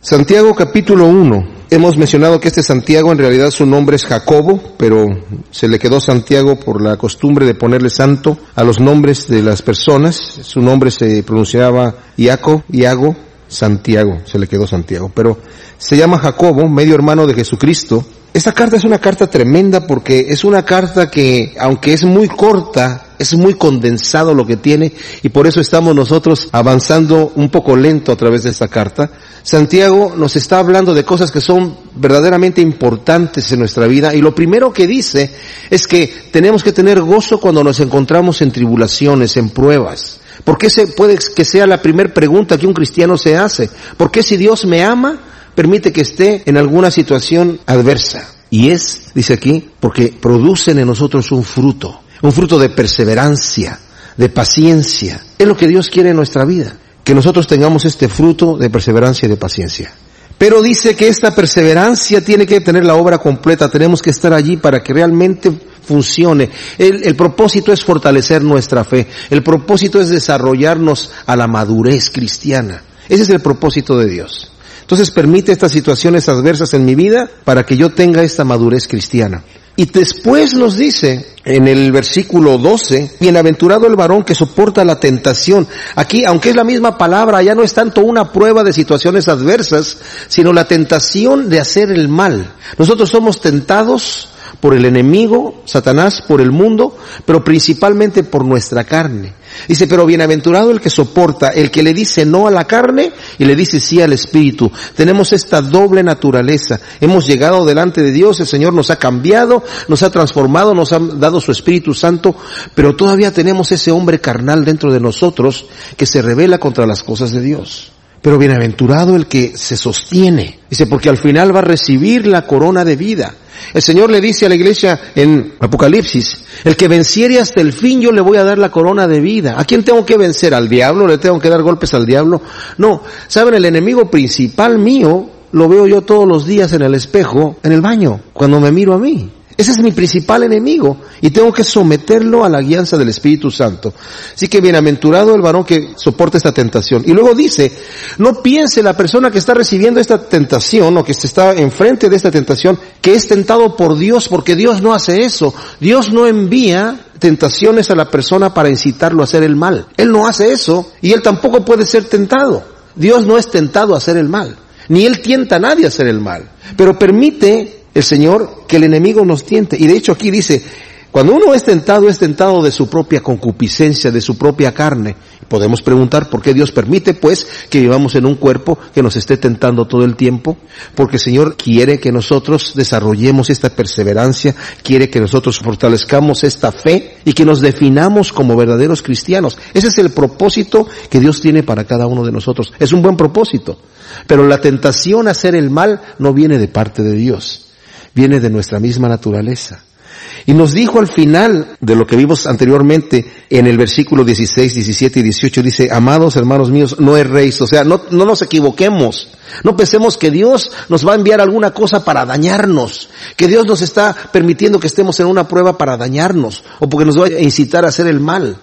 Santiago capítulo 1. Hemos mencionado que este Santiago en realidad su nombre es Jacobo, pero se le quedó Santiago por la costumbre de ponerle santo a los nombres de las personas. Su nombre se pronunciaba Iago, Santiago, se le quedó Santiago, pero se llama Jacobo, medio hermano de Jesucristo. Esta carta es una carta tremenda porque es una carta que, aunque es muy corta, es muy condensado lo que tiene, y por eso estamos nosotros avanzando un poco lento a través de esta carta. Santiago nos está hablando de cosas que son verdaderamente importantes en nuestra vida, y lo primero que dice es que tenemos que tener gozo cuando nos encontramos en tribulaciones, en pruebas. ¿Por qué puede que sea la primera pregunta que un cristiano se hace? ¿Por qué si Dios me ama, permite que esté en alguna situación adversa? Y dice aquí, porque producen en nosotros un fruto de perseverancia, de paciencia. Es lo que Dios quiere en nuestra vida, que nosotros tengamos este fruto de perseverancia y de paciencia. Pero dice que esta perseverancia tiene que tener la obra completa, tenemos que estar allí para que realmente funcione. El propósito es fortalecer nuestra fe, el propósito es desarrollarnos a la madurez cristiana. Ese es el propósito de Dios. Entonces permite estas situaciones adversas en mi vida para que yo tenga esta madurez cristiana. Y después nos dice en el versículo 12, bienaventurado el varón que soporta la tentación. Aquí, aunque es la misma palabra, ya no es tanto una prueba de situaciones adversas, sino la tentación de hacer el mal. Nosotros somos tentados por el enemigo, Satanás, por el mundo, pero principalmente por nuestra carne. Dice, pero bienaventurado el que soporta, el que le dice no a la carne y le dice sí al Espíritu. Tenemos esta doble naturaleza. Hemos llegado delante de Dios, el Señor nos ha cambiado, nos ha transformado, nos ha dado su Espíritu Santo, pero todavía tenemos ese hombre carnal dentro de nosotros que se rebela contra las cosas de Dios. Pero bienaventurado el que se sostiene. Dice, porque al final va a recibir la corona de vida. El Señor le dice a la iglesia en Apocalipsis, el que venciere hasta el fin yo le voy a dar la corona de vida. ¿A quién tengo que vencer? ¿Al diablo? ¿Le tengo que dar golpes al diablo? No, ¿saben? El enemigo principal mío lo veo yo todos los días en el espejo, en el baño, cuando me miro a mí. Ese es mi principal enemigo y tengo que someterlo a la guianza del Espíritu Santo. Así que bienaventurado el varón que soporta esta tentación. Y luego dice, no piense la persona que está recibiendo esta tentación o que está enfrente de esta tentación que es tentado por Dios, porque Dios no hace eso. Dios no envía tentaciones a la persona para incitarlo a hacer el mal. Él no hace eso y él tampoco puede ser tentado. Dios no es tentado a hacer el mal, ni él tienta a nadie a hacer el mal, pero permite el Señor que el enemigo nos tiente. Y de hecho aquí dice, cuando uno es tentado de su propia concupiscencia, de su propia carne. Podemos preguntar por qué Dios permite pues que vivamos en un cuerpo que nos esté tentando todo el tiempo. Porque el Señor quiere que nosotros desarrollemos esta perseverancia, quiere que nosotros fortalezcamos esta fe y que nos definamos como verdaderos cristianos. Ese es el propósito que Dios tiene para cada uno de nosotros. Es un buen propósito. Pero la tentación a hacer el mal no viene de parte de Dios. Viene de nuestra misma naturaleza. Y nos dijo al final de lo que vimos anteriormente en el versículo 16, 17 y 18, dice, amados hermanos míos, no erréis. O sea, no nos equivoquemos. No pensemos que Dios nos va a enviar alguna cosa para dañarnos, que Dios nos está permitiendo que estemos en una prueba para dañarnos, o porque nos va a incitar a hacer el mal.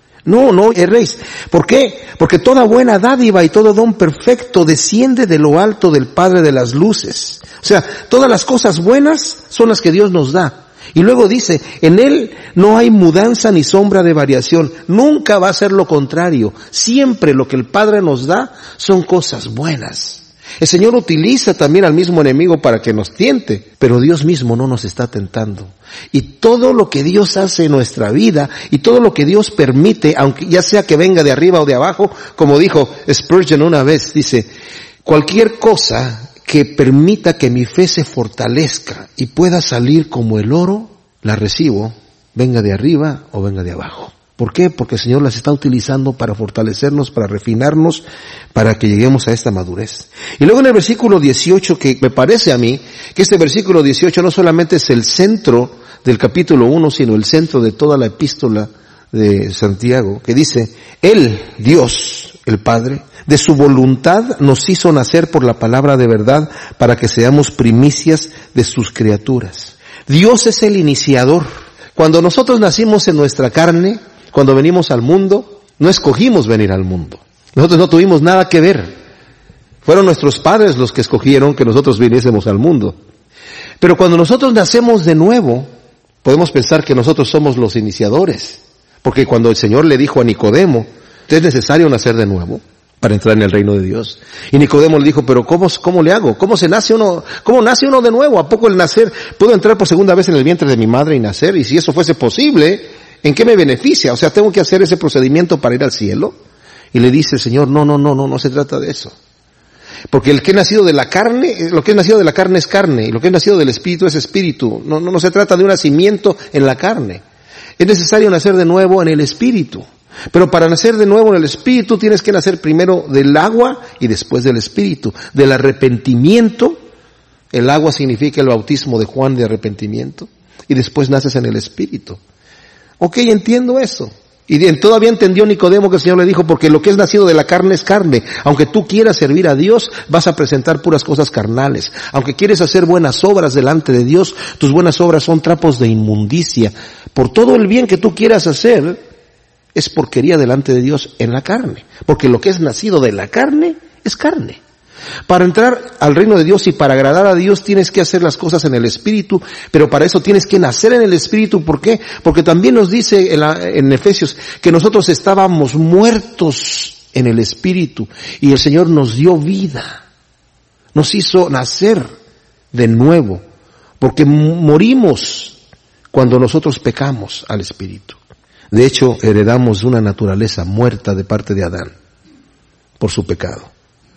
No erréis. ¿Por qué? Porque toda buena dádiva y todo don perfecto desciende de lo alto del Padre de las luces. O sea, todas las cosas buenas son las que Dios nos da. Y luego dice, en Él no hay mudanza ni sombra de variación. Nunca va a ser lo contrario. Siempre lo que el Padre nos da son cosas buenas. El Señor utiliza también al mismo enemigo para que nos tiente, pero Dios mismo no nos está tentando. Y todo lo que Dios hace en nuestra vida y todo lo que Dios permite, aunque ya sea que venga de arriba o de abajo, como dijo Spurgeon una vez, dice, cualquier cosa que permita que mi fe se fortalezca y pueda salir como el oro, la recibo, venga de arriba o venga de abajo. ¿Por qué? Porque el Señor las está utilizando para fortalecernos, para refinarnos, para que lleguemos a esta madurez. Y luego en el versículo 18, que me parece a mí que este versículo 18 no solamente es el centro del capítulo 1, sino el centro de toda la epístola de Santiago, que dice, Él, Dios, el Padre, de su voluntad nos hizo nacer por la palabra de verdad para que seamos primicias de sus criaturas. Dios es el iniciador. Cuando nosotros nacimos en nuestra carne, cuando venimos al mundo, no escogimos venir al mundo. Nosotros no tuvimos nada que ver. Fueron nuestros padres los que escogieron que nosotros viniésemos al mundo. Pero cuando nosotros nacemos de nuevo, podemos pensar que nosotros somos los iniciadores. Porque cuando el Señor le dijo a Nicodemo, es necesario nacer de nuevo para entrar en el reino de Dios. Y Nicodemo le dijo, pero ¿cómo le hago? ¿Cómo nace uno de nuevo? ¿A poco el nacer? ¿Puedo entrar por segunda vez en el vientre de mi madre y nacer? Y si eso fuese posible, ¿en qué me beneficia? O sea, ¿tengo que hacer ese procedimiento para ir al cielo? Y le dice el Señor, no se trata de eso. Porque el que es nacido de la carne, lo que es nacido de la carne es carne, y lo que es nacido del espíritu es espíritu. No se trata de un nacimiento en la carne. Es necesario nacer de nuevo en el espíritu. Pero para nacer de nuevo en el espíritu tienes que nacer primero del agua y después del espíritu. Del arrepentimiento, el agua significa el bautismo de Juan de arrepentimiento, y después naces en el espíritu. Ok, entiendo eso. Y todavía entendió Nicodemo que el Señor le dijo, porque lo que es nacido de la carne es carne. Aunque tú quieras servir a Dios, vas a presentar puras cosas carnales. Aunque quieres hacer buenas obras delante de Dios, tus buenas obras son trapos de inmundicia. Por todo el bien que tú quieras hacer, es porquería delante de Dios en la carne. Porque lo que es nacido de la carne es carne. Para entrar al reino de Dios y para agradar a Dios tienes que hacer las cosas en el Espíritu, pero para eso tienes que nacer en el Espíritu. ¿Por qué? Porque también nos dice en Efesios que nosotros estábamos muertos en el Espíritu y el Señor nos dio vida, nos hizo nacer de nuevo, porque morimos cuando nosotros pecamos al Espíritu. De hecho, heredamos una naturaleza muerta de parte de Adán por su pecado.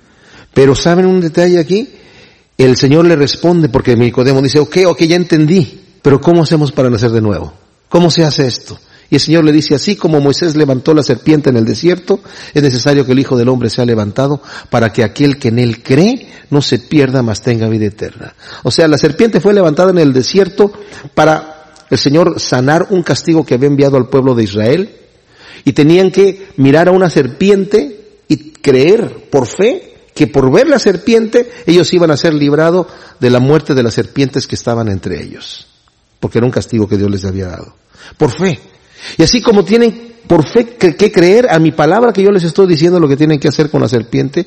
Pero ¿saben un detalle aquí? El Señor le responde, porque Nicodemo dice, ok, ya entendí, pero ¿cómo hacemos para nacer de nuevo? ¿Cómo se hace esto? Y el Señor le dice, así como Moisés levantó la serpiente en el desierto, es necesario que el Hijo del Hombre sea levantado para que aquel que en él cree no se pierda, mas tenga vida eterna. O sea, la serpiente fue levantada en el desierto para el Señor sanar un castigo que había enviado al pueblo de Israel, y tenían que mirar a una serpiente y creer por fe que por ver la serpiente ellos iban a ser librados de la muerte de las serpientes que estaban entre ellos, porque era un castigo que Dios les había dado, por fe. Y así como tienen por fe que creer a mi palabra que yo les estoy diciendo lo que tienen que hacer con la serpiente,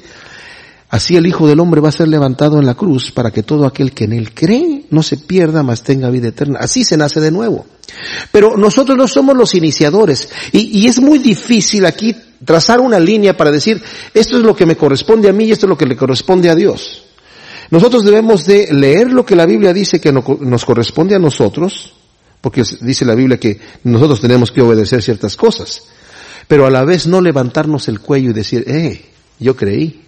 así el Hijo del Hombre va a ser levantado en la cruz para que todo aquel que en él cree no se pierda, mas tenga vida eterna. Así se nace de nuevo. Pero nosotros no somos los iniciadores, y es muy difícil aquí trazar una línea para decir, esto es lo que me corresponde a mí y esto es lo que le corresponde a Dios. Nosotros debemos de leer lo que la Biblia dice que nos corresponde a nosotros, porque dice la Biblia que nosotros tenemos que obedecer ciertas cosas, pero a la vez no levantarnos el cuello y decir, yo creí,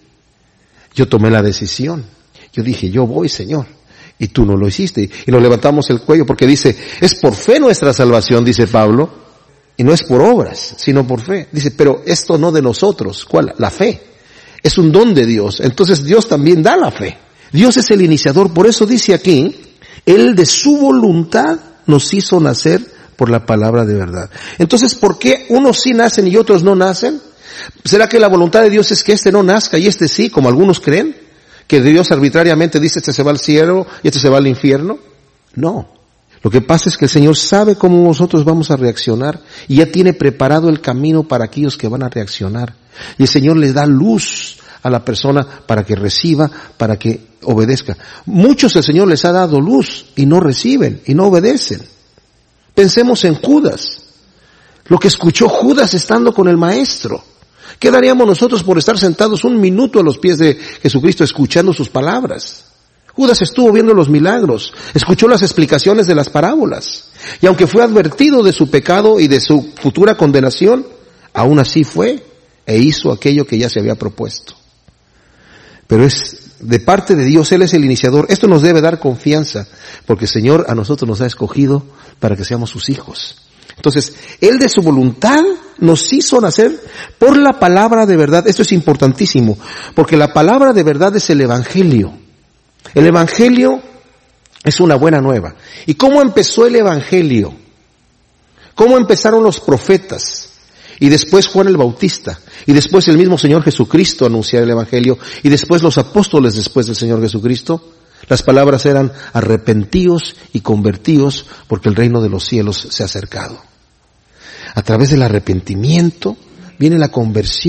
yo tomé la decisión, yo dije, yo voy, Señor, y tú no lo hiciste, y nos levantamos el cuello porque dice, es por fe nuestra salvación, dice Pablo, y no es por obras, sino por fe. Dice, pero esto no de nosotros. ¿Cuál? La fe. Es un don de Dios. Entonces Dios también da la fe. Dios es el iniciador. Por eso dice aquí, Él de su voluntad nos hizo nacer por la palabra de verdad. Entonces, ¿por qué unos sí nacen y otros no nacen? ¿Será que la voluntad de Dios es que este no nazca y este sí, como algunos creen? ¿Que Dios arbitrariamente dice este se va al cielo y este se va al infierno? No. Lo que pasa es que el Señor sabe cómo nosotros vamos a reaccionar y ya tiene preparado el camino para aquellos que van a reaccionar. Y el Señor les da luz a la persona para que reciba, para que obedezca. Muchos el Señor les ha dado luz y no reciben y no obedecen. Pensemos en Judas. Lo que escuchó Judas estando con el Maestro. ¿Qué daríamos nosotros por estar sentados un minuto a los pies de Jesucristo escuchando sus palabras? Judas estuvo viendo los milagros, escuchó las explicaciones de las parábolas, y aunque fue advertido de su pecado y de su futura condenación, aún así fue e hizo aquello que ya se había propuesto. Pero es de parte de Dios, Él es el iniciador. Esto nos debe dar confianza, porque el Señor a nosotros nos ha escogido para que seamos sus hijos. Entonces, Él de su voluntad nos hizo nacer por la palabra de verdad. Esto es importantísimo, porque la palabra de verdad es el Evangelio. El Evangelio es una buena nueva. ¿Y cómo empezó el Evangelio? ¿Cómo empezaron los profetas? Y después Juan el Bautista. Y después el mismo Señor Jesucristo a anunciar el Evangelio. Y después los apóstoles después del Señor Jesucristo. Las palabras eran arrepentíos y convertíos porque el reino de los cielos se ha acercado. A través del arrepentimiento viene la conversión.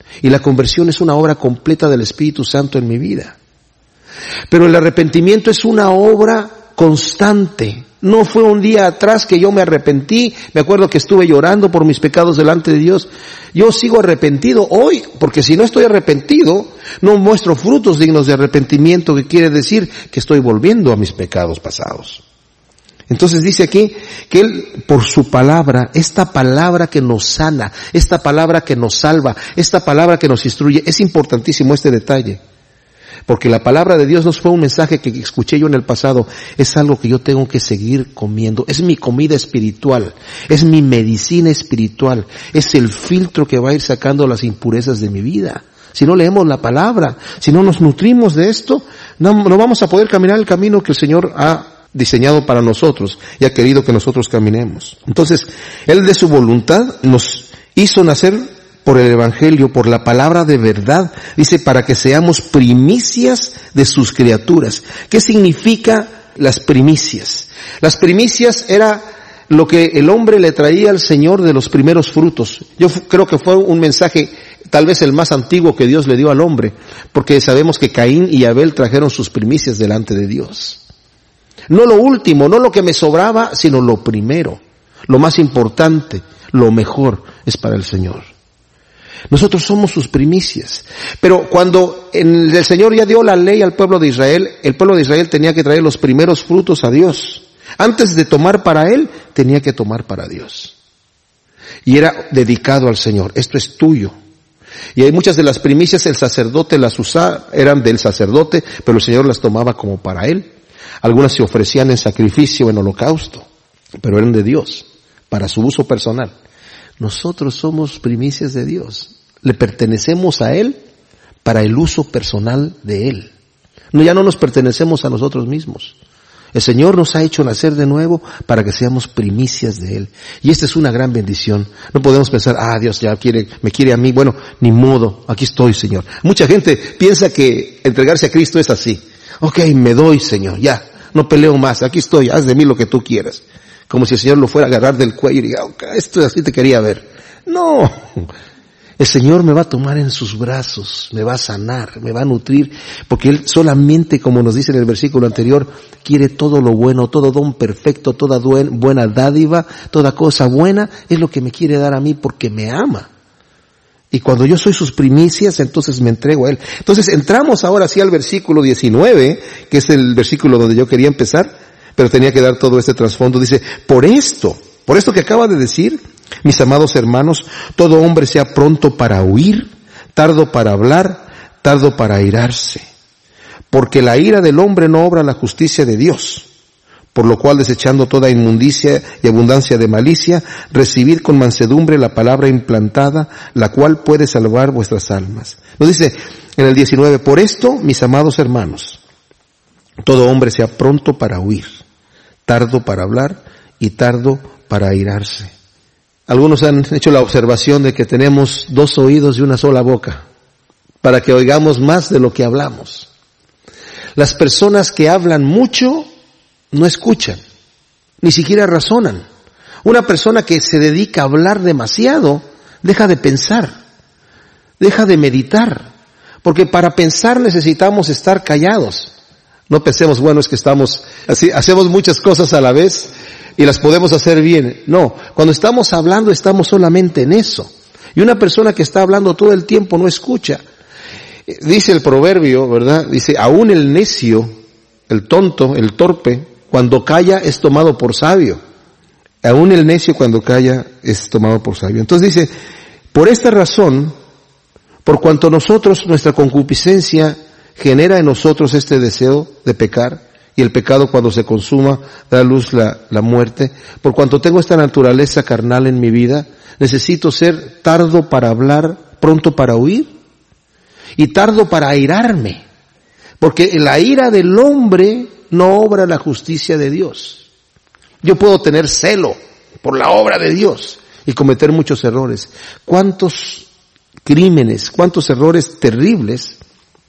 Y la conversión es una obra completa del Espíritu Santo en mi vida. Pero el arrepentimiento es una obra constante. No fue un día atrás que yo me arrepentí, me acuerdo que estuve llorando por mis pecados delante de Dios. Yo sigo arrepentido hoy, porque si no estoy arrepentido, no muestro frutos dignos de arrepentimiento, que quiere decir que estoy volviendo a mis pecados pasados. Entonces dice aquí que Él, por su palabra, esta palabra que nos sana, esta palabra que nos salva, esta palabra que nos instruye, es importantísimo este detalle. Porque la palabra de Dios no fue un mensaje que escuché yo en el pasado, es algo que yo tengo que seguir comiendo, es mi comida espiritual, es mi medicina espiritual, es el filtro que va a ir sacando las impurezas de mi vida. Si no leemos la palabra, si no nos nutrimos de esto, no vamos a poder caminar el camino que el Señor ha diseñado para nosotros y ha querido que nosotros caminemos. Entonces, Él de su voluntad nos hizo nacer por el Evangelio, por la palabra de verdad, dice, para que seamos primicias de sus criaturas. ¿Qué significa las primicias? Las primicias era lo que el hombre le traía al Señor de los primeros frutos. Yo creo que fue un mensaje tal vez el más antiguo que Dios le dio al hombre, porque sabemos que Caín y Abel trajeron sus primicias delante de Dios. No lo último, no lo que me sobraba, sino lo primero, lo más importante, lo mejor es para el Señor. Nosotros somos sus primicias. Pero cuando el Señor ya dio la ley al pueblo de Israel, el pueblo de Israel tenía que traer los primeros frutos a Dios. Antes de tomar para Él, tenía que tomar para Dios. Y era dedicado al Señor. Esto es tuyo. Y hay muchas de las primicias el sacerdote las usaba, eran del sacerdote, pero el Señor las tomaba como para Él. Algunas se ofrecían en sacrificio, en holocausto, pero eran de Dios, para su uso personal. Nosotros somos primicias de Dios. Le pertenecemos a Él para el uso personal de Él. No, ya no nos pertenecemos a nosotros mismos. El Señor nos ha hecho nacer de nuevo para que seamos primicias de Él. Y esta es una gran bendición. No podemos pensar, Dios ya me quiere a mí. Bueno, ni modo, aquí estoy, Señor. Mucha gente piensa que entregarse a Cristo es así. Ok, me doy, Señor, ya, no peleo más, aquí estoy, haz de mí lo que tú quieras. Como si el Señor lo fuera a agarrar del cuello y diga, esto así te quería ver. No, el Señor me va a tomar en sus brazos, me va a sanar, me va a nutrir, porque Él solamente, como nos dice en el versículo anterior, quiere todo lo bueno, todo don perfecto, toda buena dádiva, toda cosa buena, es lo que me quiere dar a mí porque me ama. Y cuando yo soy sus primicias, entonces me entrego a Él. Entonces entramos ahora sí al versículo 19, que es el versículo donde yo quería empezar, pero tenía que dar todo este trasfondo. Dice, por esto que acaba de decir, mis amados hermanos, todo hombre sea pronto para huir, tardo para hablar, tardo para airarse. Porque la ira del hombre no obra la justicia de Dios. Por lo cual, desechando toda inmundicia y abundancia de malicia, recibid con mansedumbre la palabra implantada, la cual puede salvar vuestras almas. Nos dice en el 19, por esto, mis amados hermanos, todo hombre sea pronto para huir, tardo para hablar y tardo para airarse. Algunos han hecho la observación de que tenemos 2 oídos y una sola boca, para que oigamos más de lo que hablamos. Las personas que hablan mucho no escuchan, ni siquiera razonan. Una persona que se dedica a hablar demasiado, deja de pensar, deja de meditar, porque para pensar necesitamos estar callados. No pensemos, bueno, es que estamos así, hacemos muchas cosas a la vez y las podemos hacer bien. No, cuando estamos hablando estamos solamente en eso. Y una persona que está hablando todo el tiempo no escucha. Dice el proverbio, ¿verdad? Dice, aún el necio, el tonto, el torpe, cuando calla es tomado por sabio. Aún el necio cuando calla es tomado por sabio. Entonces dice, por esta razón, por cuanto nuestra concupiscencia genera en nosotros este deseo de pecar, y el pecado cuando se consuma da a luz la muerte, por cuanto tengo esta naturaleza carnal en mi vida, necesito ser tardo para hablar, pronto para huir, y tardo para airarme, porque la ira del hombre no obra la justicia de Dios. Yo puedo tener celo por la obra de Dios y cometer muchos errores. ¿Cuántos crímenes, cuántos errores terribles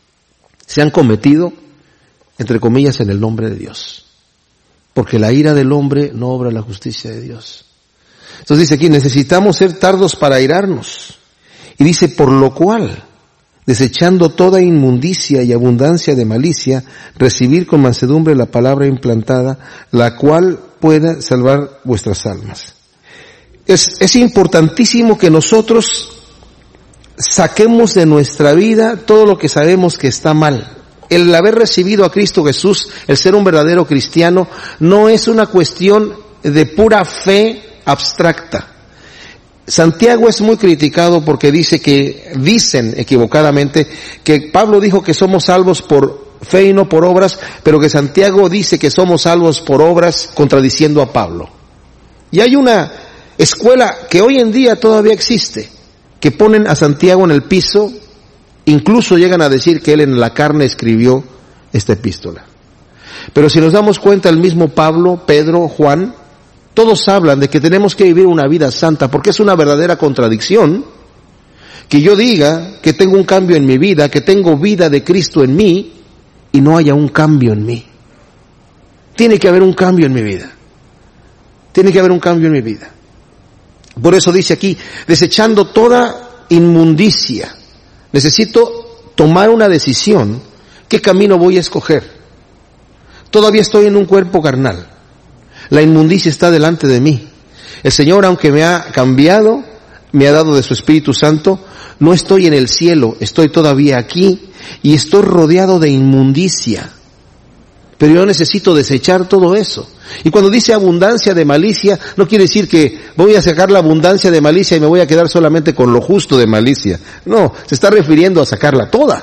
se han cometido, entre comillas, en el nombre de Dios? Porque la ira del hombre no obra la justicia de Dios. Entonces dice aquí, necesitamos ser tardos para airarnos Y dice, por lo cual, desechando toda inmundicia y abundancia de malicia, recibir con mansedumbre la palabra implantada, la cual pueda salvar vuestras almas. Es importantísimo que nosotros saquemos de nuestra vida todo lo que sabemos que está mal. El haber recibido a Cristo Jesús, el ser un verdadero cristiano, no es una cuestión de pura fe abstracta. Santiago es muy criticado porque dicen equivocadamente que Pablo dijo que somos salvos por fe y no por obras, pero que Santiago dice que somos salvos por obras, contradiciendo a Pablo. Y hay una escuela que hoy en día todavía existe, que ponen a Santiago en el piso, incluso llegan a decir que él en la carne escribió esta epístola. Pero si nos damos cuenta, el mismo Pablo, Pedro, Juan, todos hablan de que tenemos que vivir una vida santa, porque es una verdadera contradicción que yo diga que tengo un cambio en mi vida, que tengo vida de Cristo en mí, y no haya un cambio en mí. Tiene que haber un cambio en mi vida. Tiene que haber un cambio en mi vida. Por eso dice aquí, desechando toda inmundicia. Necesito tomar una decisión. ¿Qué camino voy a escoger? Todavía estoy en un cuerpo carnal. La inmundicia está delante de mí. El Señor, aunque me ha cambiado, me ha dado de su Espíritu Santo, no estoy en el cielo, estoy todavía aquí y estoy rodeado de inmundicia. Pero yo necesito desechar todo eso. Y cuando dice abundancia de malicia, no quiere decir que voy a sacar la abundancia de malicia y me voy a quedar solamente con lo justo de malicia. No, se está refiriendo a sacarla toda.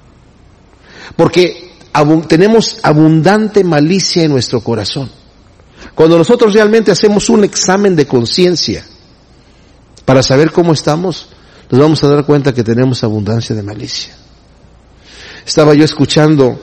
Porque tenemos abundante malicia en nuestro corazón. Cuando nosotros realmente hacemos un examen de conciencia para saber cómo estamos, nos vamos a dar cuenta que tenemos abundancia de malicia. Estaba yo escuchando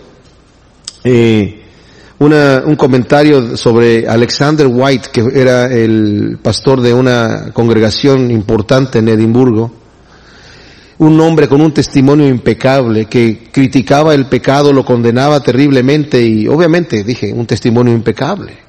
un comentario sobre Alexander White, que era el pastor de una congregación importante en Edimburgo, un hombre con un testimonio impecable que criticaba el pecado, lo condenaba terriblemente y obviamente, un testimonio impecable.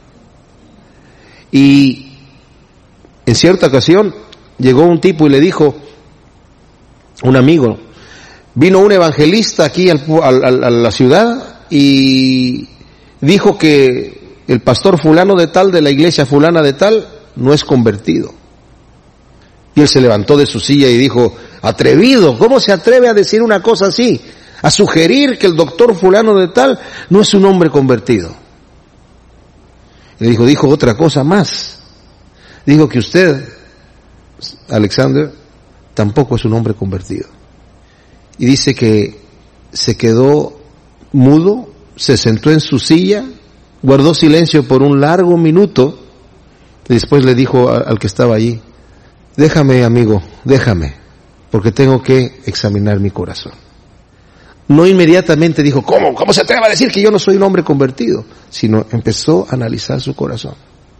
Y en cierta ocasión llegó un tipo y le dijo, un amigo, vino un evangelista aquí a la ciudad y dijo que el pastor fulano de tal, de la iglesia fulana de tal, no es convertido. Y él se levantó de su silla y dijo, atrevido, ¿cómo se atreve a decir una cosa así? A sugerir que el doctor fulano de tal no es un hombre convertido. Le dijo otra cosa más. Dijo que usted, Alexander, tampoco es un hombre convertido. Y dice que se quedó mudo, se sentó en su silla, guardó silencio por un largo minuto, y después le dijo al que estaba allí, déjame, amigo, déjame, porque tengo que examinar mi corazón. No inmediatamente dijo, ¿cómo se atreve a decir que yo no soy un hombre convertido? Sino empezó a analizar su corazón.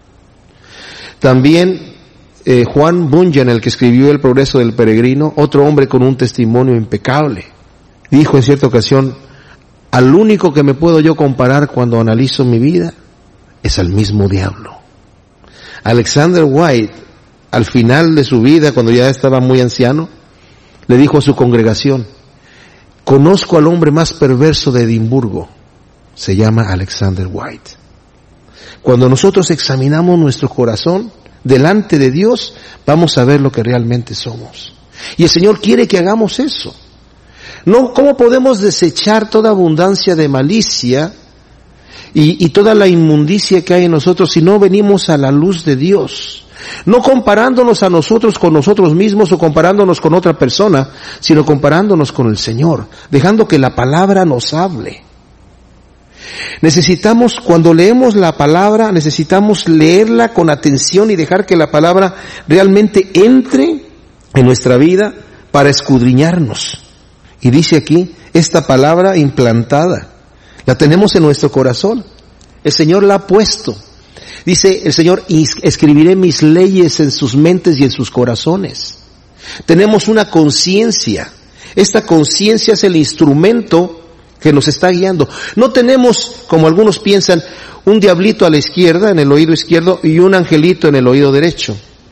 También Juan Bunyan, el que escribió El progreso del peregrino, otro hombre con un testimonio impecable, dijo en cierta ocasión, al único que me puedo yo comparar cuando analizo mi vida es al mismo diablo. Alexander White, al final de su vida, cuando ya estaba muy anciano, le dijo a su congregación, conozco al hombre más perverso de Edimburgo, se llama Alexander White. Cuando nosotros examinamos nuestro corazón delante de Dios, vamos a ver lo que realmente somos. Y el Señor quiere que hagamos eso. No, ¿cómo podemos desechar toda abundancia de malicia y toda la inmundicia que hay en nosotros si no venimos a la luz de Dios? No comparándonos a nosotros con nosotros mismos o comparándonos con otra persona, sino comparándonos con el Señor, dejando que la palabra nos hable. Necesitamos, cuando leemos la palabra, necesitamos leerla con atención y dejar que la palabra realmente entre en nuestra vida para escudriñarnos. Y dice aquí, esta palabra implantada, la tenemos en nuestro corazón. El Señor la ha puesto. Dice el Señor, escribiré mis leyes en sus mentes y en sus corazones. Tenemos una conciencia. Esta conciencia es el instrumento que nos está guiando. No tenemos, como algunos piensan, un diablito a la izquierda, en el oído izquierdo, y un angelito en el oído derecho,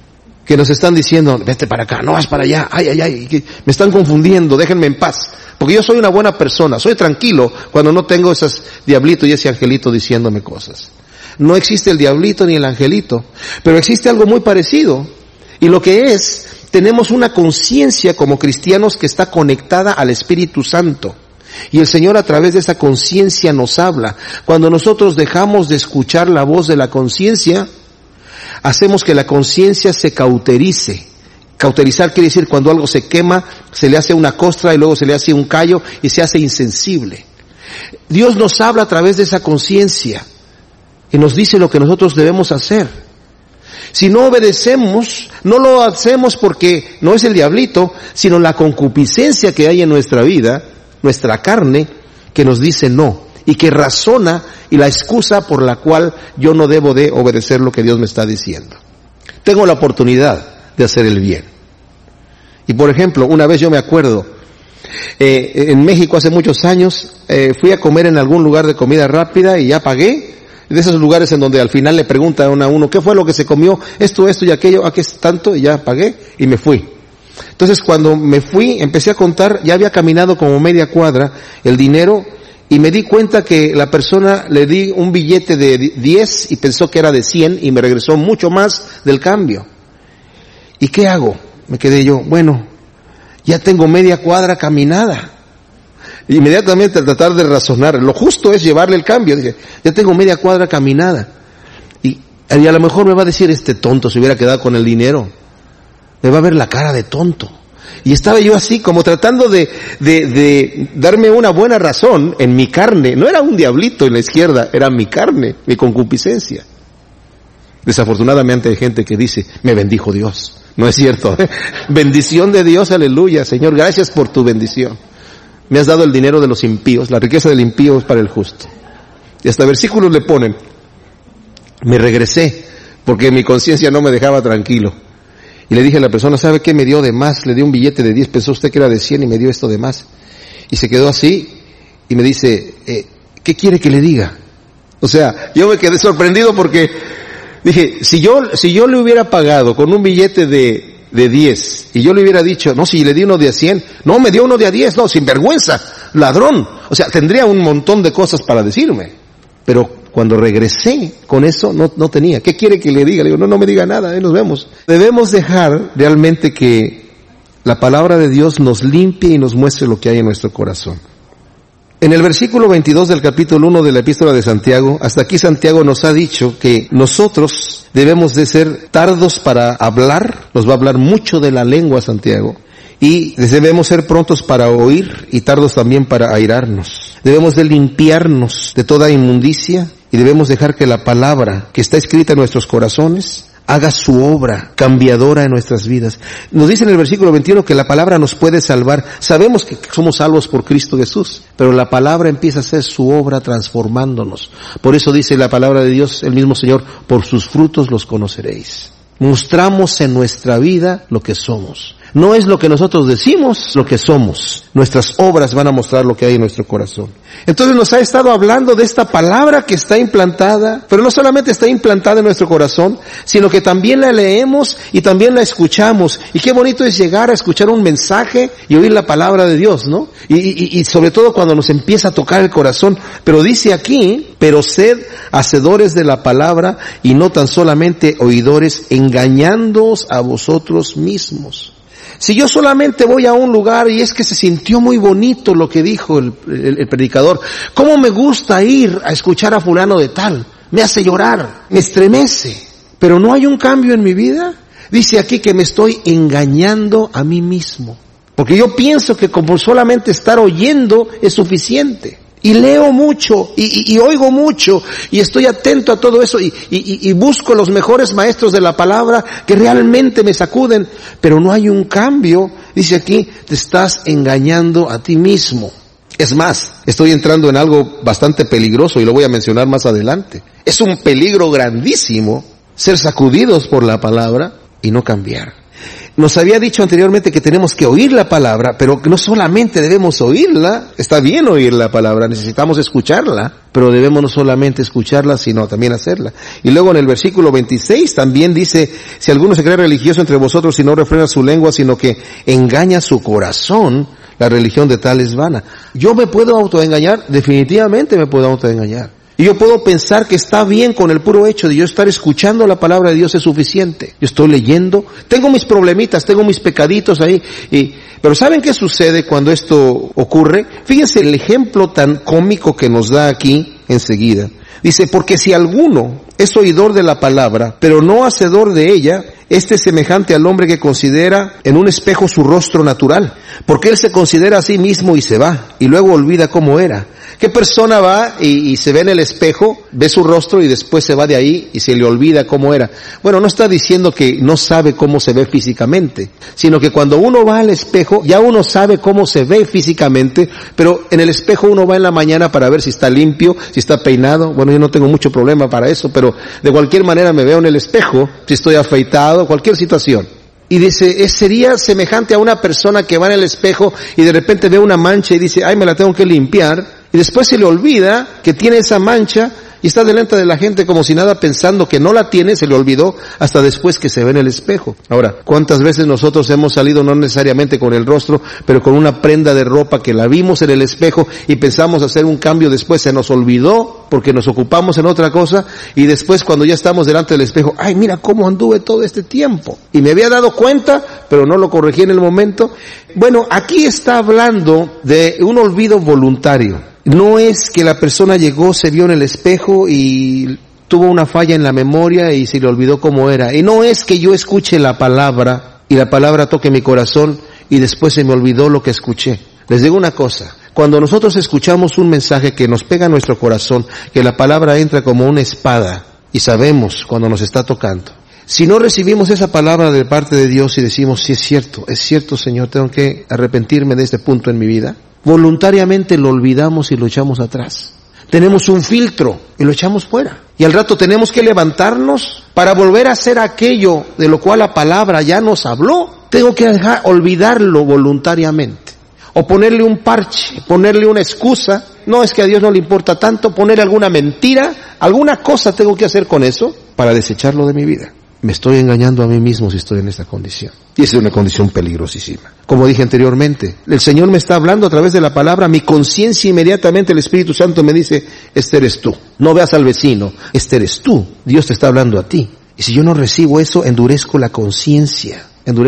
que nos están diciendo, vete para acá, no vas para allá, ay, me están confundiendo, déjenme en paz. Porque yo soy una buena persona, soy tranquilo cuando no tengo esos diablitos y ese angelito diciéndome cosas. No existe el diablito ni el angelito, pero existe algo muy parecido. Y lo que es, tenemos una conciencia como cristianos que está conectada al Espíritu Santo. Y el Señor a través de esa conciencia nos habla. Cuando nosotros dejamos de escuchar la voz de la conciencia, hacemos que la conciencia se cauterice. Cauterizar quiere decir cuando algo se quema, se le hace una costra y luego se le hace un callo y se hace insensible. Dios nos habla a través de esa conciencia y nos dice lo que nosotros debemos hacer. Si no obedecemos, no lo hacemos porque no es el diablito, sino la concupiscencia que hay en nuestra vida, nuestra carne, que nos dice no y que razona y la excusa por la cual yo no debo de obedecer lo que Dios me está diciendo. Tengo la oportunidad de hacer el bien. Y por ejemplo, una vez yo me acuerdo, en México hace muchos años, fui a comer en algún lugar de comida rápida y ya pagué, de esos lugares en donde al final le preguntan a uno, ¿qué fue lo que se comió? Esto y aquello, ¿a qué es tanto? Y ya pagué y me fui. Entonces cuando me fui, empecé a contar, ya había caminado como media cuadra el dinero y me di cuenta que la persona le di un billete de 10 y pensó que era de 100 y me regresó mucho más del cambio. ¿Y qué hago? Me quedé yo, bueno, ya tengo media cuadra caminada. Inmediatamente al tratar de razonar, lo justo es llevarle el cambio. Dije, ya tengo media cuadra caminada. Y a lo mejor me va a decir, este tonto se hubiera quedado con el dinero. Me va a ver la cara de tonto. Y estaba yo así, como tratando de darme una buena razón en mi carne. No era un diablito en la izquierda, era mi carne, mi concupiscencia. Desafortunadamente hay gente que dice, me bendijo Dios. No es cierto. Bendición de Dios, aleluya. Señor, gracias por tu bendición. Me has dado el dinero de los impíos, la riqueza del impío es para el justo. Y hasta versículos le ponen, me regresé, porque mi conciencia no me dejaba tranquilo. Y le dije a la persona, ¿sabe qué? Me dio de más, le di un billete de 10, pensó usted que era de 100 y me dio esto de más. Y se quedó así, y me dice, ¿qué quiere que le diga? O sea, yo me quedé sorprendido porque dije, si yo le hubiera pagado con un billete de 10, y yo le hubiera dicho, no, si le di uno de 100, no, me dio uno de a 10, no, sinvergüenza, ladrón. O sea, tendría un montón de cosas para decirme. Pero cuando regresé con eso, no tenía. ¿Qué quiere que le diga? Le digo, no me diga nada, nos vemos. Debemos dejar realmente que la palabra de Dios nos limpie y nos muestre lo que hay en nuestro corazón. En el versículo 22 del capítulo 1 de la epístola de Santiago, hasta aquí Santiago nos ha dicho que nosotros debemos de ser tardos para hablar, nos va a hablar mucho de la lengua Santiago, y debemos ser prontos para oír y tardos también para airarnos. Debemos de limpiarnos de toda inmundicia y debemos dejar que la palabra que está escrita en nuestros corazones haga su obra cambiadora en nuestras vidas. Nos dice en el versículo 21 que la palabra nos puede salvar. Sabemos que somos salvos por Cristo Jesús, pero la palabra empieza a hacer su obra transformándonos. Por eso dice la palabra de Dios, el mismo Señor, por sus frutos los conoceréis. Mostramos en nuestra vida lo que somos. No es lo que nosotros decimos, lo que somos. Nuestras obras van a mostrar lo que hay en nuestro corazón. Entonces nos ha estado hablando de esta palabra que está implantada, pero no solamente está implantada en nuestro corazón, sino que también la leemos y también la escuchamos. Y qué bonito es llegar a escuchar un mensaje y oír la palabra de Dios, ¿no? Y sobre todo cuando nos empieza a tocar el corazón. Pero dice aquí, pero sed hacedores de la palabra y no tan solamente oidores, engañándoos a vosotros mismos. Si yo solamente voy a un lugar y es que se sintió muy bonito lo que dijo el predicador, ¿cómo me gusta ir a escuchar a fulano de tal? Me hace llorar, me estremece, pero no hay un cambio en mi vida. Dice aquí que me estoy engañando a mí mismo, porque yo pienso que como solamente estar oyendo es suficiente. Y leo mucho, y oigo mucho, y estoy atento a todo eso, y busco los mejores maestros de la palabra que realmente me sacuden, pero no hay un cambio. Dice aquí, te estás engañando a ti mismo. Es más, estoy entrando en algo bastante peligroso y lo voy a mencionar más adelante. Es un peligro grandísimo ser sacudidos por la palabra y no cambiar. nos había dicho anteriormente que tenemos que oír la palabra, pero no solamente debemos oírla, está bien oír la palabra, necesitamos escucharla, pero debemos no solamente escucharla, sino también hacerla. Y luego en el versículo 26 también dice, si alguno se cree religioso entre vosotros y no refrena su lengua, sino que engaña su corazón, la religión de tal es vana. ¿Yo me puedo autoengañar? Definitivamente me puedo autoengañar. Y yo puedo pensar que está bien con el puro hecho de yo estar escuchando la palabra de Dios es suficiente. Yo estoy leyendo, tengo mis problemitas, tengo mis pecaditos ahí, pero ¿saben qué sucede cuando esto ocurre? Fíjense el ejemplo tan cómico que nos da aquí enseguida. Dice, porque si alguno es oidor de la palabra, pero no hacedor de ella, este es semejante al hombre que considera en un espejo su rostro natural, porque él se considera a sí mismo y se va, y luego olvida cómo era. ¿Qué persona va y se ve en el espejo, ve su rostro y después se va de ahí y se le olvida cómo era? Bueno, no está diciendo que no sabe cómo se ve físicamente, sino que cuando uno va al espejo, ya uno sabe cómo se ve físicamente, pero en el espejo uno va en la mañana para ver si está limpio, si está peinado. Bueno, yo no tengo mucho problema para eso, pero de cualquier manera me veo en el espejo, si estoy afeitado, cualquier situación. Y dice, sería semejante a una persona que va en el espejo y de repente ve una mancha y dice, ay, me la tengo que limpiar. Y después se le olvida que tiene esa mancha y está delante de la gente como si nada, pensando que no la tiene, se le olvidó hasta después que se ve en el espejo. Ahora, ¿cuántas veces nosotros hemos salido no necesariamente con el rostro, pero con una prenda de ropa que la vimos en el espejo y pensamos hacer un cambio, después se nos olvidó porque nos ocupamos en otra cosa y después cuando ya estamos delante del espejo, ay, mira cómo anduve todo este tiempo y me había dado cuenta, pero no lo corregí en el momento? Bueno, aquí está hablando de un olvido voluntario. No es que la persona llegó, se vio en el espejo y tuvo una falla en la memoria y se le olvidó cómo era. Y no es que yo escuche la palabra y la palabra toque mi corazón y después se me olvidó lo que escuché. Les digo una cosa, cuando nosotros escuchamos un mensaje que nos pega a nuestro corazón, que la palabra entra como una espada y sabemos cuando nos está tocando. Si no recibimos esa palabra de parte de Dios y decimos, sí es cierto Señor, tengo que arrepentirme de este punto en mi vida, voluntariamente lo olvidamos y lo echamos atrás. Tenemos un filtro y lo echamos fuera. Y al rato tenemos que levantarnos para volver a hacer aquello de lo cual la palabra ya nos habló. Tengo que olvidarlo voluntariamente. O ponerle un parche, ponerle una excusa. No es que a Dios no le importa tanto, poner alguna mentira, alguna cosa tengo que hacer con eso para desecharlo de mi vida. Me estoy engañando a mí mismo si estoy en esta condición. Y esa es una condición peligrosísima. Como dije anteriormente, el Señor me está hablando a través de la palabra, mi conciencia inmediatamente, el Espíritu Santo me dice, este eres tú. No veas al vecino, este eres tú. Dios te está hablando a ti. Y si yo no recibo eso, endurezco la conciencia.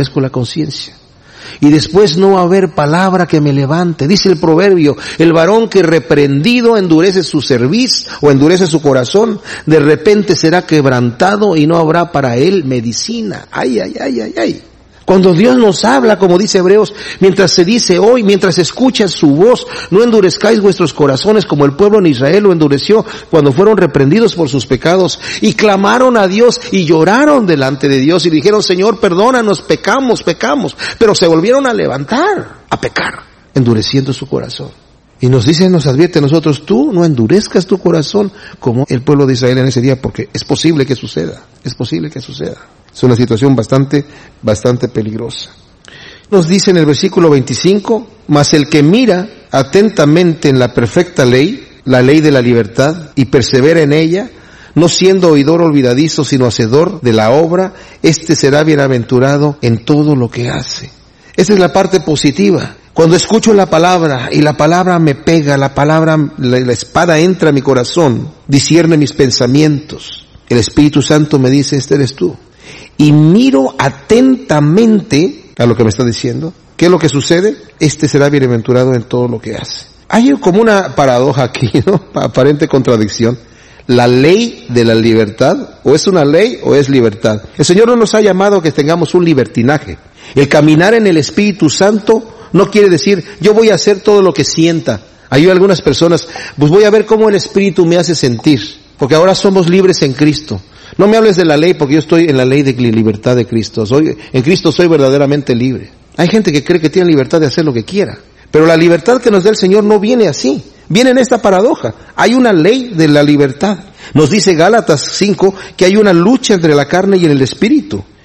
Y después no va a haber palabra que me levante. Dice el proverbio, el varón que reprendido endurece su cerviz o endurece su corazón, de repente será quebrantado y no habrá para él medicina. Ay. Cuando Dios nos habla, como dice Hebreos, mientras se dice hoy, mientras escuchas su voz, no endurezcáis vuestros corazones como el pueblo en Israel lo endureció cuando fueron reprendidos por sus pecados y clamaron a Dios y lloraron delante de Dios y dijeron, Señor, perdónanos, pecamos, pero se volvieron a levantar, a pecar, endureciendo su corazón. Y nos advierte a nosotros, tú no endurezcas tu corazón como el pueblo de Israel en ese día, porque es posible que suceda. Es una situación bastante peligrosa. Nos dice en el versículo 25, mas el que mira atentamente en la perfecta ley, la ley de la libertad, y persevera en ella, no siendo oidor olvidadizo, sino hacedor de la obra, este será bienaventurado en todo lo que hace. Esa es la parte positiva. Cuando escucho la palabra y la palabra me pega, la espada entra a mi corazón, discierne mis pensamientos. El Espíritu Santo me dice, este eres tú. Y miro atentamente a lo que me está diciendo. ¿Qué es lo que sucede? Este será bienaventurado en todo lo que hace. Hay como una paradoja aquí, ¿no? Aparente contradicción. La ley de la libertad, o es una ley o es libertad. El Señor no nos ha llamado a que tengamos un libertinaje. El caminar en el Espíritu Santo no quiere decir, yo voy a hacer todo lo que sienta. Hay algunas personas, pues voy a ver cómo el Espíritu me hace sentir, porque ahora somos libres en Cristo. No me hables de la ley, porque yo estoy en la ley de libertad de Cristo. En Cristo soy verdaderamente libre. Hay gente que cree que tiene libertad de hacer lo que quiera, pero la libertad que nos da el Señor no viene así. Viene en esta paradoja. Hay una ley de la libertad. Nos dice Gálatas 5 que hay una lucha entre la carne y el Espíritu.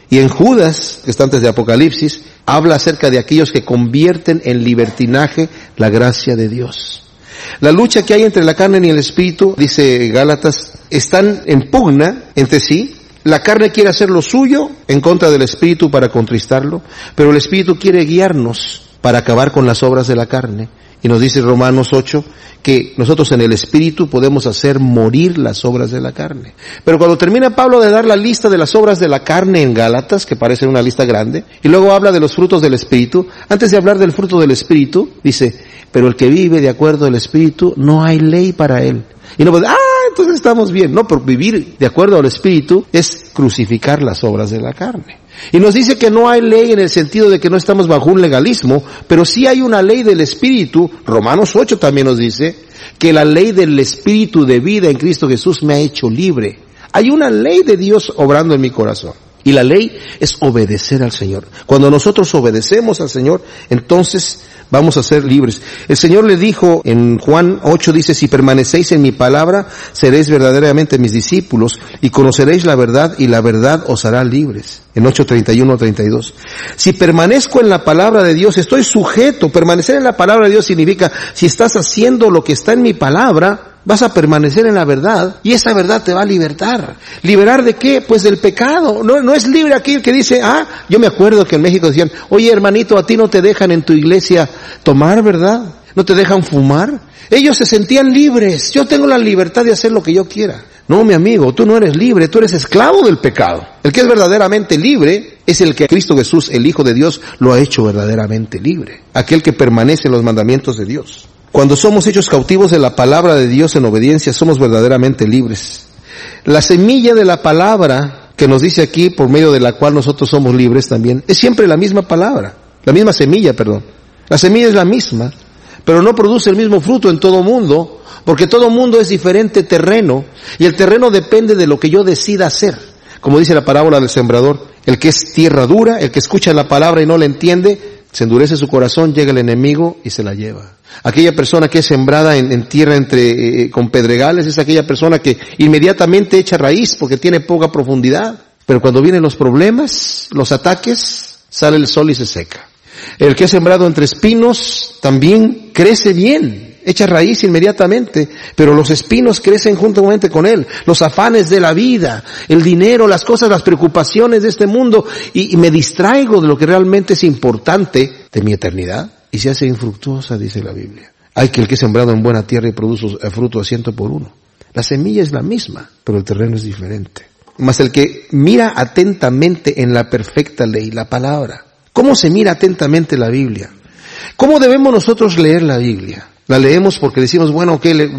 Y en Judas, que está antes de Apocalipsis, habla acerca de aquellos que convierten en libertinaje la gracia de Dios. La lucha que hay entre la carne y el espíritu, dice Gálatas, están en pugna entre sí. La carne quiere hacer lo suyo en contra del espíritu para contristarlo, pero el espíritu quiere guiarnos para acabar con las obras de la carne. Y nos dice Romanos 8 que nosotros en el espíritu podemos hacer morir las obras de la carne. Pero cuando termina Pablo de dar la lista de las obras de la carne en Gálatas, que parece una lista grande, y luego habla de los frutos del espíritu, antes de hablar del fruto del espíritu, dice, pero el que vive de acuerdo al espíritu, no hay ley para él. Y no puede, entonces estamos bien. No, por vivir de acuerdo al espíritu es crucificar las obras de la carne. Y nos dice que no hay ley en el sentido de que no estamos bajo un legalismo, pero sí hay una ley del espíritu. Romanos 8 también nos dice que la ley del espíritu de vida en Cristo Jesús me ha hecho libre. Hay una ley de Dios obrando en mi corazón. Y la ley es obedecer al Señor. Cuando nosotros obedecemos al Señor, entonces vamos a ser libres. El Señor le dijo en Juan 8, dice, si permanecéis en mi palabra, seréis verdaderamente mis discípulos y conoceréis la verdad y la verdad os hará libres. En 8:31-32. Si permanezco en la palabra de Dios, estoy sujeto. Permanecer en la palabra de Dios significa, si estás haciendo lo que está en mi palabra, vas a permanecer en la verdad y esa verdad te va a libertar. ¿Liberar de qué? Pues del pecado. No es libre aquel que dice, yo me acuerdo que en México decían, oye hermanito, a ti no te dejan en tu iglesia tomar, ¿verdad? ¿No te dejan fumar? Ellos se sentían libres. Yo tengo la libertad de hacer lo que yo quiera. No, mi amigo, tú no eres libre, tú eres esclavo del pecado. El que es verdaderamente libre es el que Cristo Jesús, el Hijo de Dios, lo ha hecho verdaderamente libre. Aquel que permanece en los mandamientos de Dios. Cuando somos hechos cautivos de la palabra de Dios en obediencia, somos verdaderamente libres. La semilla de la palabra que nos dice aquí, por medio de la cual nosotros somos libres también, es siempre la misma palabra, la misma semilla, perdón. La semilla es la misma, pero no produce el mismo fruto en todo mundo, porque todo mundo es diferente terreno, y el terreno depende de lo que yo decida hacer. Como dice la parábola del sembrador, el que es tierra dura, el que escucha la palabra y no la entiende, se endurece su corazón, llega el enemigo y se la lleva. Aquella persona que es sembrada en tierra con pedregales es aquella persona que inmediatamente echa raíz porque tiene poca profundidad. Pero cuando vienen los problemas, los ataques, sale el sol y se seca. El que es sembrado entre espinos también crece bien, echa raíz inmediatamente, pero los espinos crecen juntamente con él. Los afanes de la vida, el dinero, las cosas, las preocupaciones de este mundo, y me distraigo de lo que realmente es importante, de mi eternidad, y se hace infructuosa, dice la Biblia. Hay que el que es sembrado en buena tierra y produce fruto a 100%. La semilla es la misma, pero el terreno es diferente. Mas el que mira atentamente en la perfecta ley, la palabra. ¿Cómo se mira atentamente la Biblia? ¿Cómo debemos nosotros leer la Biblia? La leemos porque decimos, bueno,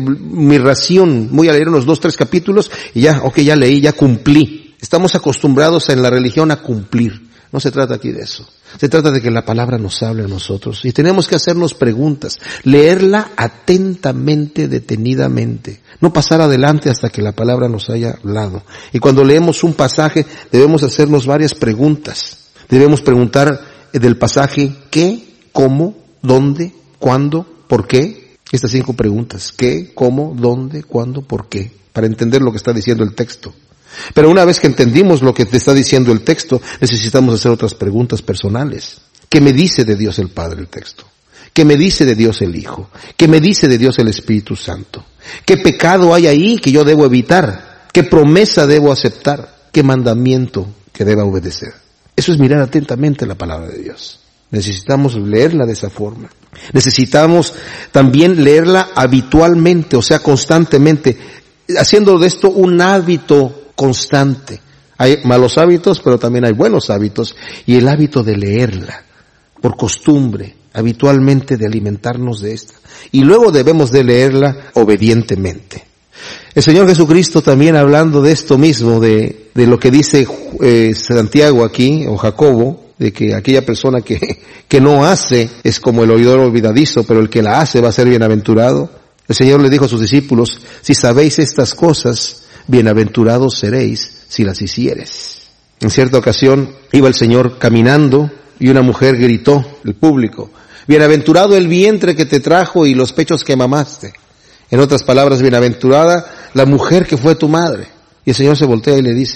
mi ración, voy a leer unos 2-3 capítulos y ya leí, ya cumplí. Estamos acostumbrados en la religión a cumplir. No se trata aquí de eso. Se trata de que la palabra nos hable a nosotros. Y tenemos que hacernos preguntas. Leerla atentamente, detenidamente. No pasar adelante hasta que la palabra nos haya hablado. Y cuando leemos un pasaje, debemos hacernos varias preguntas. Debemos preguntar del pasaje qué, cómo, dónde, cuándo, por qué. Estas 5 preguntas. ¿Qué, cómo, dónde, cuándo, por qué? Para entender lo que está diciendo el texto. Pero una vez que entendimos lo que te está diciendo el texto, necesitamos hacer otras preguntas personales. ¿Qué me dice de Dios el Padre el texto? ¿Qué me dice de Dios el Hijo? ¿Qué me dice de Dios el Espíritu Santo? ¿Qué pecado hay ahí que yo debo evitar? ¿Qué promesa debo aceptar? ¿Qué mandamiento que deba obedecer? Eso es mirar atentamente la palabra de Dios. Necesitamos leerla de esa forma. Necesitamos también leerla habitualmente, o sea, constantemente, haciendo de esto un hábito constante. Hay malos hábitos, pero también hay buenos hábitos, y el hábito de leerla, por costumbre, habitualmente de alimentarnos de esta. Y luego debemos de leerla obedientemente. El Señor Jesucristo también hablando de esto mismo, de lo que dice Santiago aquí, o Jacobo, de que aquella persona que no hace es como el oidor olvidadizo, pero el que la hace va a ser bienaventurado. El Señor le dijo a sus discípulos, si sabéis estas cosas, bienaventurados seréis si las hicieres. En cierta ocasión iba el Señor caminando y una mujer gritó, el público, bienaventurado el vientre que te trajo y los pechos que mamaste. En otras palabras, bienaventurada la mujer que fue tu madre. Y el Señor se voltea y le dice,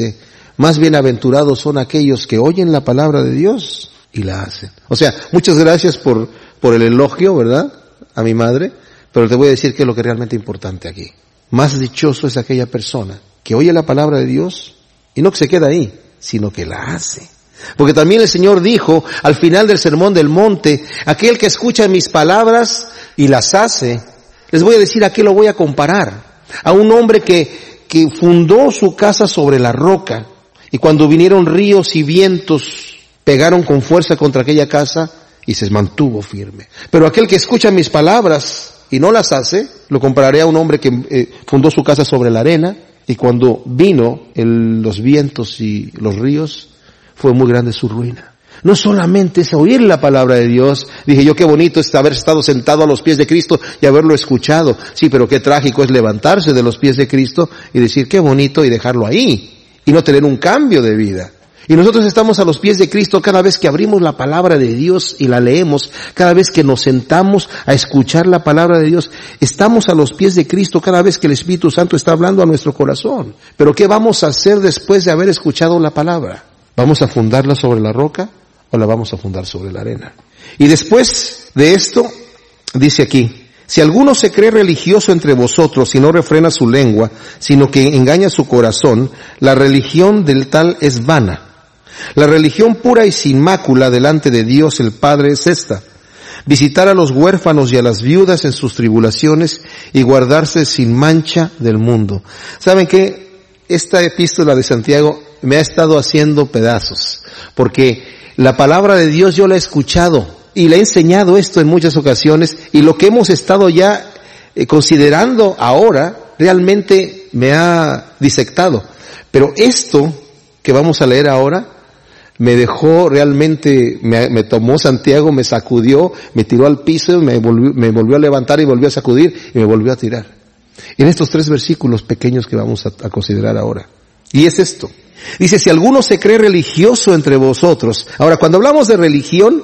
más bienaventurados son aquellos que oyen la palabra de Dios y la hacen. O sea, muchas gracias por el elogio, ¿verdad?, a mi madre, pero te voy a decir qué es lo que es realmente importante aquí. Más dichoso es aquella persona que oye la palabra de Dios y no que se queda ahí, sino que la hace. Porque también el Señor dijo al final del Sermón del Monte, aquel que escucha mis palabras y las hace, les voy a decir a qué lo voy a comparar. A un hombre que fundó su casa sobre la roca, y cuando vinieron ríos y vientos, pegaron con fuerza contra aquella casa y se mantuvo firme. Pero aquel que escucha mis palabras y no las hace, lo compararé a un hombre que fundó su casa sobre la arena, y cuando vino los vientos y los ríos, fue muy grande su ruina. No solamente es oír la palabra de Dios. Dije yo, qué bonito es haber estado sentado a los pies de Cristo y haberlo escuchado. Sí, pero qué trágico es levantarse de los pies de Cristo y decir qué bonito y dejarlo ahí y no tener un cambio de vida. Y nosotros estamos a los pies de Cristo cada vez que abrimos la palabra de Dios y la leemos, cada vez que nos sentamos a escuchar la palabra de Dios, estamos a los pies de Cristo cada vez que el Espíritu Santo está hablando a nuestro corazón. Pero ¿qué vamos a hacer después de haber escuchado la palabra? ¿Vamos a fundarla sobre la roca o la vamos a fundar sobre la arena? Y después de esto, dice aquí, si alguno se cree religioso entre vosotros y no refrena su lengua, sino que engaña su corazón, la religión del tal es vana. La religión pura y sin mácula delante de Dios el Padre es esta: visitar a los huérfanos y a las viudas en sus tribulaciones y guardarse sin mancha del mundo. ¿Saben qué? Esta epístola de Santiago me ha estado haciendo pedazos, porque la palabra de Dios yo la he escuchado y le he enseñado esto en muchas ocasiones, y lo que hemos estado ya considerando ahora realmente me ha disectado. Pero esto que vamos a leer ahora me dejó realmente, me tomó Santiago, me sacudió, me tiró al piso, me volvió a levantar y volvió a sacudir y me volvió a tirar. En estos 3 versículos pequeños que vamos a considerar ahora. Y es esto. Dice, si alguno se cree religioso entre vosotros. Ahora, cuando hablamos de religión,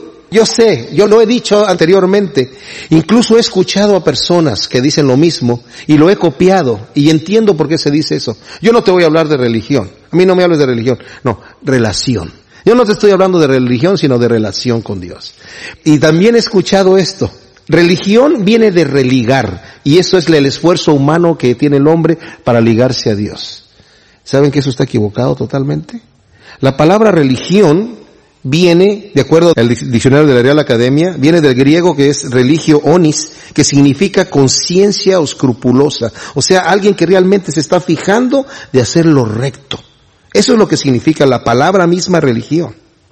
yo lo he dicho anteriormente, incluso he escuchado a personas que dicen lo mismo y lo he copiado y entiendo por qué se dice eso. Yo no te voy a hablar de religión. A mí no me hables de religión. No, relación. Yo no te estoy hablando de religión, sino de relación con Dios. Y también he escuchado esto. Religión viene de religar, y eso es el esfuerzo humano que tiene el hombre para ligarse a Dios. ¿Saben que eso está equivocado totalmente? La palabra religión viene, de acuerdo al diccionario de la Real Academia, viene del griego que es religio onis, que significa conciencia escrupulosa. O sea, alguien que realmente se está fijando de hacer lo recto. Eso es lo que significa la palabra misma religión.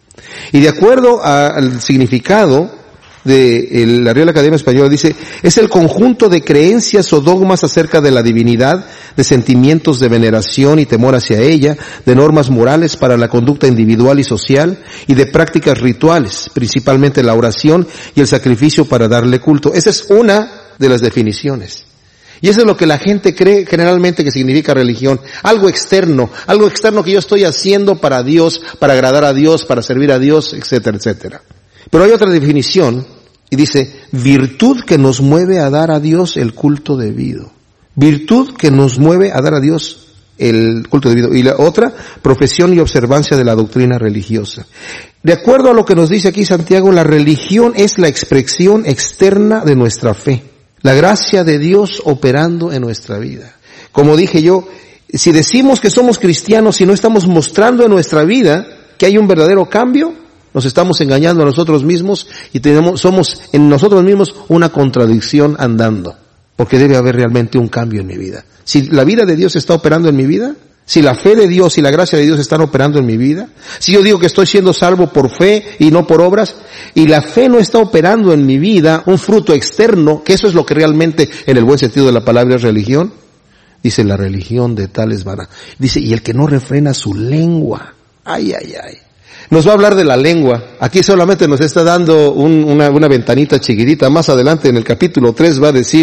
Y de acuerdo al significado de la Real Academia Española, dice, es el conjunto de creencias o dogmas acerca de la divinidad, de sentimientos de veneración y temor hacia ella, de normas morales para la conducta individual y social, y de prácticas rituales, principalmente la oración y el sacrificio para darle culto. Esa es una de las definiciones. Y eso es lo que la gente cree generalmente que significa religión. Algo externo que yo estoy haciendo para Dios, para agradar a Dios, para servir a Dios, etcétera, etcétera. Pero hay otra definición, y dice, virtud que nos mueve a dar a Dios el culto debido. Virtud que nos mueve a dar a Dios el culto debido. Y la otra, profesión y observancia de la doctrina religiosa. De acuerdo a lo que nos dice aquí Santiago, la religión es la expresión externa de nuestra fe. La gracia de Dios operando en nuestra vida. Como dije yo, si decimos que somos cristianos y no estamos mostrando en nuestra vida que hay un verdadero cambio, nos estamos engañando a nosotros mismos y somos en nosotros mismos una contradicción andando. Porque debe haber realmente un cambio en mi vida. Si la vida de Dios está operando en mi vida, si la fe de Dios y la gracia de Dios están operando en mi vida, si yo digo que estoy siendo salvo por fe y no por obras, y la fe no está operando en mi vida, un fruto externo, que eso es lo que realmente en el buen sentido de la palabra es religión, dice la religión de tal es vana. Dice, y el que no refrena su lengua, ay. Nos va a hablar de la lengua. Aquí solamente nos está dando una ventanita chiquitita. Más adelante en el capítulo 3 va a decir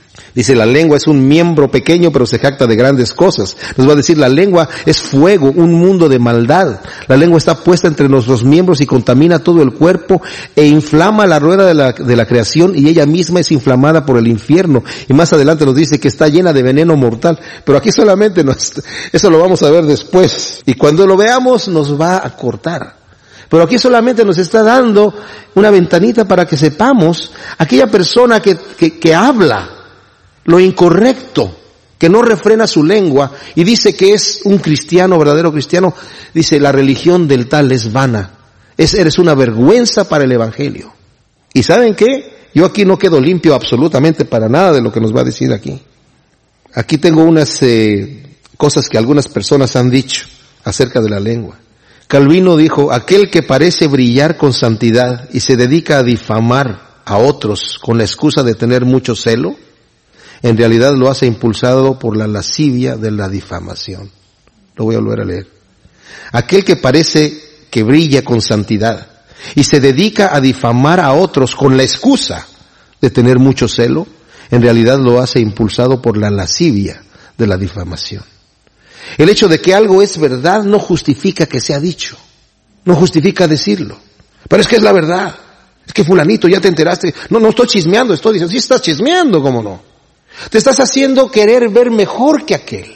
Dice, la lengua es un miembro pequeño, pero se jacta de grandes cosas. Nos va a decir, la lengua es fuego, un mundo de maldad. La lengua está puesta entre nuestros miembros y contamina todo el cuerpo e inflama la rueda de la creación, y ella misma es inflamada por el infierno. Y más adelante nos dice que está llena de veneno mortal. Pero aquí solamente eso lo vamos a ver después. Y cuando lo veamos nos va a cortar. Pero aquí solamente nos está dando una ventanita para que sepamos, aquella persona que habla lo incorrecto, que no refrena su lengua y dice que es un cristiano, verdadero cristiano, dice, la religión del tal es vana. Eres una vergüenza para el evangelio. ¿Y saben qué? Yo aquí no quedo limpio absolutamente para nada de lo que nos va a decir aquí. Aquí tengo unas cosas que algunas personas han dicho acerca de la lengua. Calvino dijo, aquel que parece brillar con santidad y se dedica a difamar a otros con la excusa de tener mucho celo, en realidad lo hace impulsado por la lascivia de la difamación. Lo voy a volver a leer. Aquel que parece que brilla con santidad y se dedica a difamar a otros con la excusa de tener mucho celo, en realidad lo hace impulsado por la lascivia de la difamación. El hecho de que algo es verdad no justifica que sea dicho, no justifica decirlo, pero es que es la verdad. Es que fulanito, ya te enteraste. No estoy chismeando, estoy diciendo, sí estás chismeando, ¿cómo no? Te estás haciendo querer ver mejor que aquel.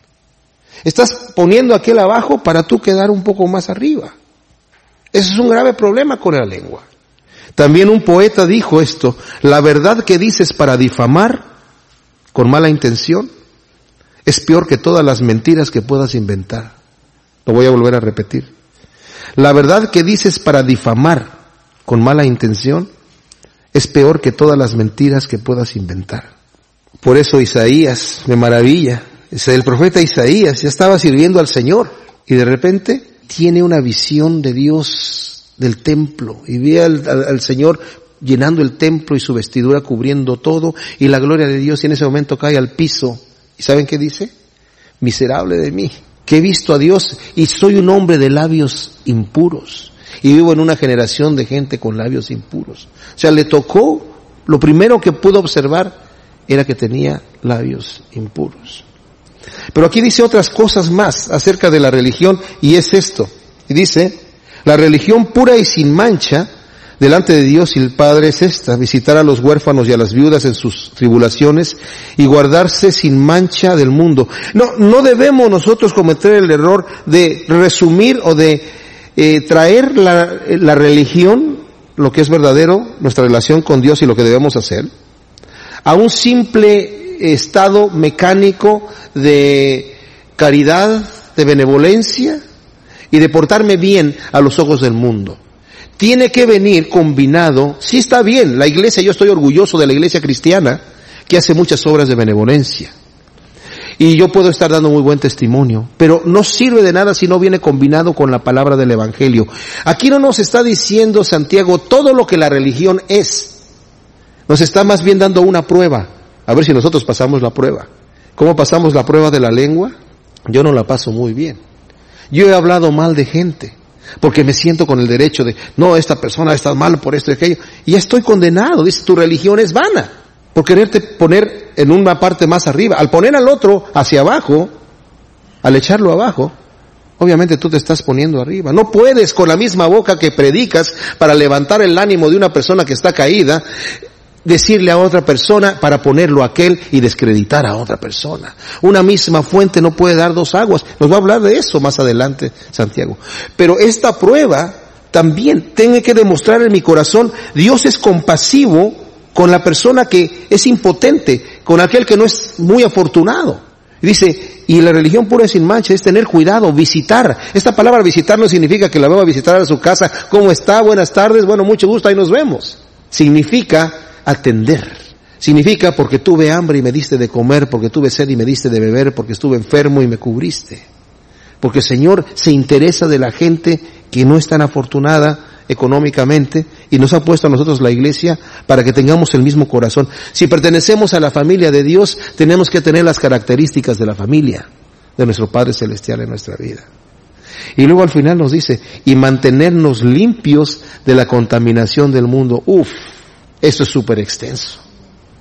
Estás poniendo a aquel abajo para tú quedar un poco más arriba. Ese es un grave problema con la lengua. También un poeta dijo esto, la verdad que dices para difamar con mala intención es peor que todas las mentiras que puedas inventar. Lo voy a volver a repetir. La verdad que dices para difamar con mala intención es peor que todas las mentiras que puedas inventar. Por eso Isaías, me maravilla, el profeta Isaías ya estaba sirviendo al Señor y de repente tiene una visión de Dios del templo y ve al Señor llenando el templo y su vestidura cubriendo todo y la gloria de Dios, y en ese momento cae al piso. ¿Y saben qué dice? Miserable de mí, que he visto a Dios y soy un hombre de labios impuros y vivo en una generación de gente con labios impuros. O sea, le tocó, lo primero que pudo observar era que tenía labios impuros. Pero aquí dice otras cosas más acerca de la religión, y es esto. Y dice, la religión pura y sin mancha delante de Dios y el Padre es esta: visitar a los huérfanos y a las viudas en sus tribulaciones y guardarse sin mancha del mundo. No debemos nosotros cometer el error de resumir o de traer la religión, lo que es verdadero, nuestra relación con Dios y lo que debemos hacer, a un simple estado mecánico de caridad, de benevolencia y de portarme bien a los ojos del mundo. Tiene que venir combinado. Sí, está bien, la iglesia, yo estoy orgulloso de la iglesia cristiana que hace muchas obras de benevolencia. Y yo puedo estar dando muy buen testimonio, pero no sirve de nada si no viene combinado con la palabra del evangelio. Aquí no nos está diciendo Santiago todo lo que la religión es. Nos está más bien dando una prueba, a ver si nosotros pasamos la prueba. ¿Cómo pasamos la prueba de la lengua? Yo no la paso muy bien. Yo he hablado mal de gente, porque me siento con el derecho de, no, esta persona está mal por esto y aquello, y ya estoy condenado. Dice, tu religión es vana, por quererte poner en una parte más arriba. Al poner al otro hacia abajo, al echarlo abajo, obviamente tú te estás poniendo arriba. No puedes con la misma boca que predicas para levantar el ánimo de una persona que está caída, decirle a otra persona para ponerlo a aquel y descreditar a otra persona. Una misma fuente no puede dar dos aguas. Nos va a hablar de eso más adelante Santiago. Pero esta prueba también tiene que demostrar en mi corazón, Dios es compasivo con la persona que es impotente, con aquel que no es muy afortunado. Dice, y la religión pura y sin mancha es tener cuidado, visitar. Esta palabra visitar no significa que la va a visitar a su casa. ¿Cómo está? Buenas tardes, bueno, mucho gusto, ahí nos vemos. Significa atender. Significa porque tuve hambre y me diste de comer, porque tuve sed y me diste de beber, porque estuve enfermo y me cubriste. Porque el Señor se interesa de la gente que no es tan afortunada económicamente y nos ha puesto a nosotros la iglesia para que tengamos el mismo corazón. Si pertenecemos a la familia de Dios, tenemos que tener las características de la familia de nuestro Padre Celestial en nuestra vida. Y luego al final nos dice, y mantenernos limpios de la contaminación del mundo. Esto es súper extenso.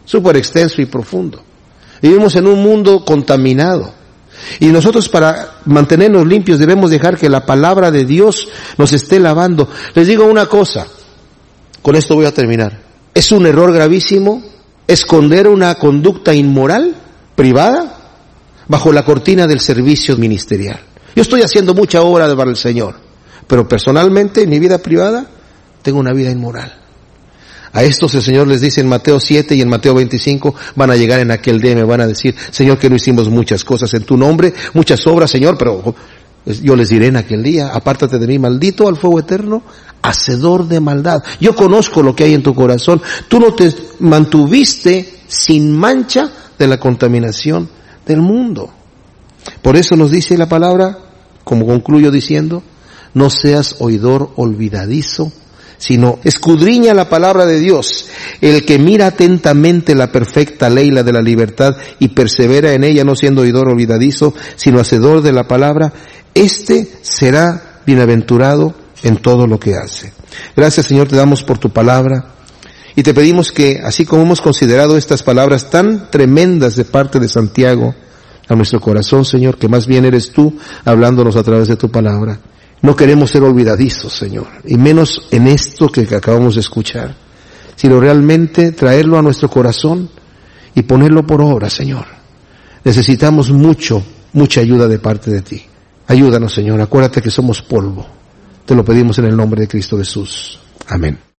súper extenso y profundo. Vivimos en un mundo contaminado. Y nosotros, para mantenernos limpios, debemos dejar que la palabra de Dios nos esté lavando. Les digo una cosa, con esto voy a terminar. Es un error gravísimo esconder una conducta inmoral, privada, bajo la cortina del servicio ministerial. Yo estoy haciendo mucha obra para el Señor, pero personalmente, en mi vida privada, tengo una vida inmoral. A estos el Señor les dice en Mateo 7 y en Mateo 25, van a llegar en aquel día y me van a decir, Señor, que no hicimos muchas cosas en tu nombre, muchas obras, Señor, pero yo les diré en aquel día, apártate de mí, maldito, al fuego eterno, hacedor de maldad. Yo conozco lo que hay en tu corazón. Tú no te mantuviste sin mancha de la contaminación del mundo. Por eso nos dice la palabra, como concluyo diciendo, no seas oidor olvidadizo, sino escudriña la palabra de Dios. El que mira atentamente la perfecta ley, la de la libertad, y persevera en ella, no siendo oidor olvidadizo, sino hacedor de la palabra, este será bienaventurado en todo lo que hace. Gracias, Señor, te damos por tu palabra, y te pedimos que, así como hemos considerado estas palabras tan tremendas de parte de Santiago a nuestro corazón, Señor, que más bien eres tú hablándonos a través de tu palabra. No queremos ser olvidadizos, Señor, y menos en esto que acabamos de escuchar, sino realmente traerlo a nuestro corazón y ponerlo por obra, Señor. Necesitamos mucha ayuda de parte de ti. Ayúdanos, Señor, acuérdate que somos polvo. Te lo pedimos en el nombre de Cristo Jesús. Amén.